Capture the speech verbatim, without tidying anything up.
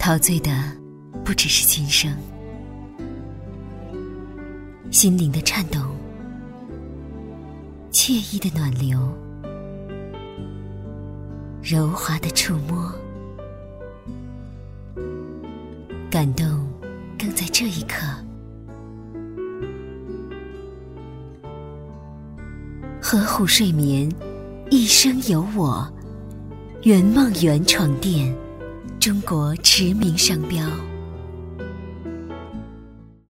陶醉的不只是琴声，心灵的颤动，惬意的暖流，柔滑的触摸，感动更在这一刻。呵护睡眠，一生有我，圆梦园床垫，中国驰名商标。